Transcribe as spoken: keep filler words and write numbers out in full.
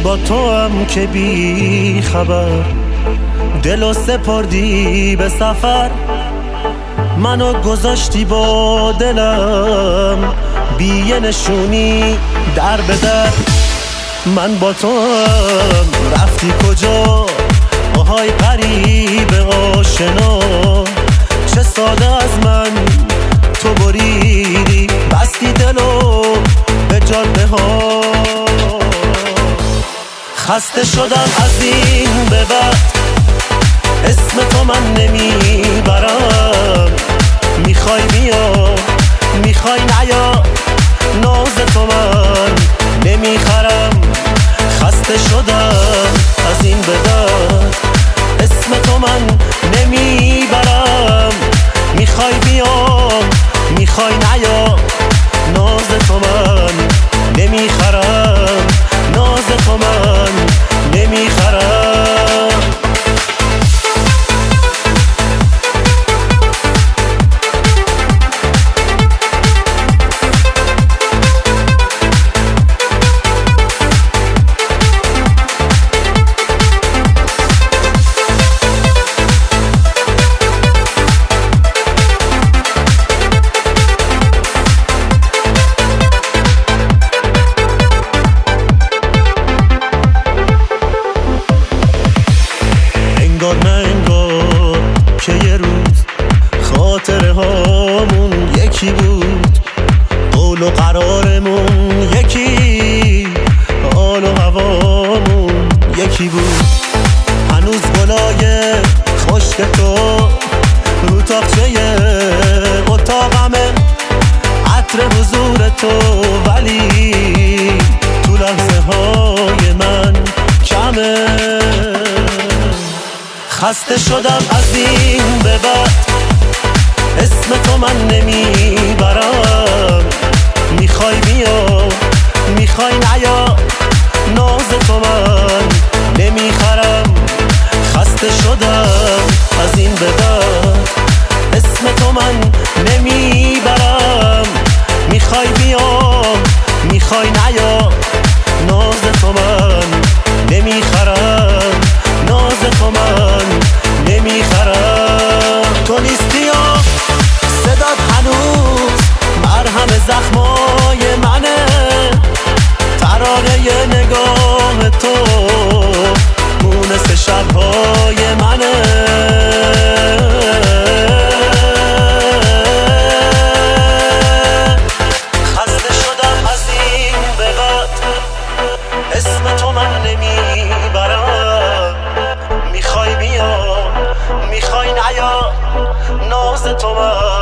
با تو هم که بی خبر دلو سپردی به سفر، منو گذاشتی با دلم بی یه نشونی در به در. من با تو هم رفتی کجا آهای قریب آشنا، چه ساده از من تو بریدی بستی دلو به جاده ها. خسته شدم از این به بعد اسم تو من نمیبرم، میخوای بیا میخوای نیا ناز تو من نمیخرم. خسته شدم از این به بعد اسم تو من نمیبرم، میخوای بیا میخوای نیا ناز تو من نمیخرم، ناز تو من نمیخرم. انگار نه انگار که یه روز خاطره هامون یکی بود، قول و قرارمون یکی، حال و هوامون یکی بود. هنوز گلای خشک تو رو تاقچه اتاقمه، عطر حضور تو ولی تو لحظه های من کمه. خسته شدم از این به بعد اسم تو من نمیبرم، میخوای بیا میخوای نیا ناز تو من نمیخرم. خسته شدم از این به بعد اسم تو من نمیبرم، میخوای بیا میخوای نیا ناز تو من نمیخرم، ناز تو من نمیخرم. تو نیستی یا صدات هنوز مرهم زخمای منه، ترانه نگاه تو مونس شبهای منه. خسته شدم از این به بعد اسم تو من نمیبرم، میخوای بیا میخوای نیا ناز تو من